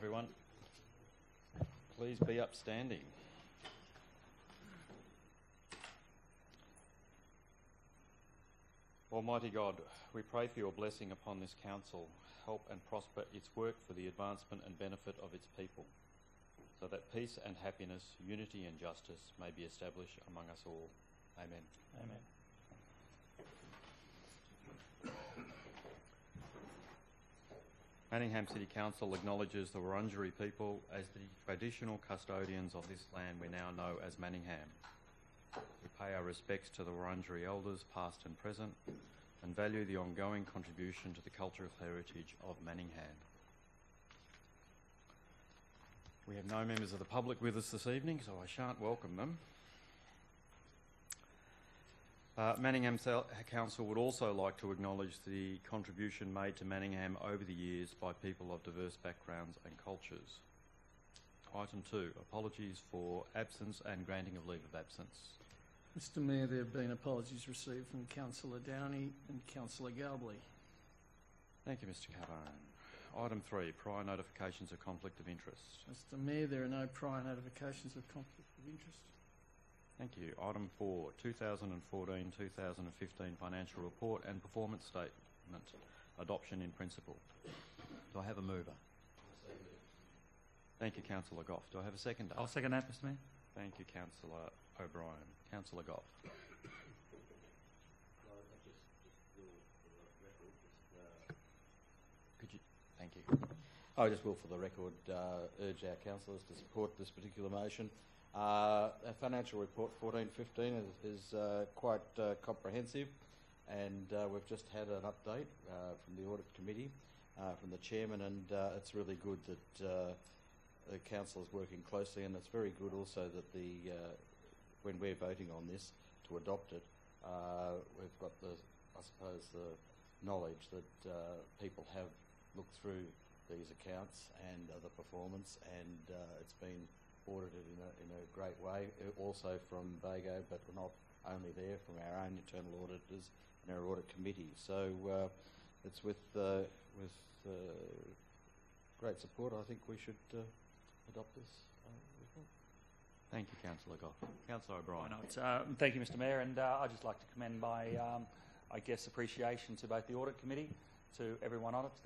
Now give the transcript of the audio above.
everyone. Please be upstanding. Almighty God, we pray for your blessing upon this council, help and prosper its work for the advancement and benefit of its people, so that peace and happiness, unity and justice may be established among us all. Amen. Amen. Manningham City Council acknowledges the Wurundjeri people as the traditional custodians of this land we now know as Manningham. We pay our respects to the Wurundjeri elders, past and present, and value the ongoing contribution to the cultural heritage of Manningham. We have no members of the public with us this evening, so I shan't welcome them. Manningham Council would also like to acknowledge the contribution made to Manningham over the years by people of diverse backgrounds and cultures. Item 2, apologies for absence and granting of leave of absence. Mr Mayor, there have been apologies received from Councillor Downey and Councillor Galbally. Thank you, Mr Carbone. Item 3, prior notifications of conflict of interest. Mr Mayor, there are no prior notifications of conflict of interest. Thank you. Item 4, 2014-2015 financial report and performance statement. Adoption in principle. Do I have a mover? Thank you, Councillor Goff. Do I have a seconder? I'll second that, Mr Mayor. Thank you, Councillor O'Brien. Councillor Goff. Could you? Thank you. I just will, for the record, urge our councillors to support this particular motion. Our financial report 14-15 is quite comprehensive, and we've just had an update from the Audit Committee, from the Chairman, and it's really good that the Council is working closely, and it's very good also that when we're voting on this to adopt it, we've got I suppose the knowledge that people have looked through these accounts and the performance, and it's been audited in a great way, also from BAGO, but we're not only there, from our own internal auditors and our audit committee. So it's with great support. I think we should adopt this report. Thank you, Councillor Goff. Councillor O'Brien. Thank you, Mr Mayor, and I'd just like to commend my, appreciation to both the Audit Committee, to everyone on it,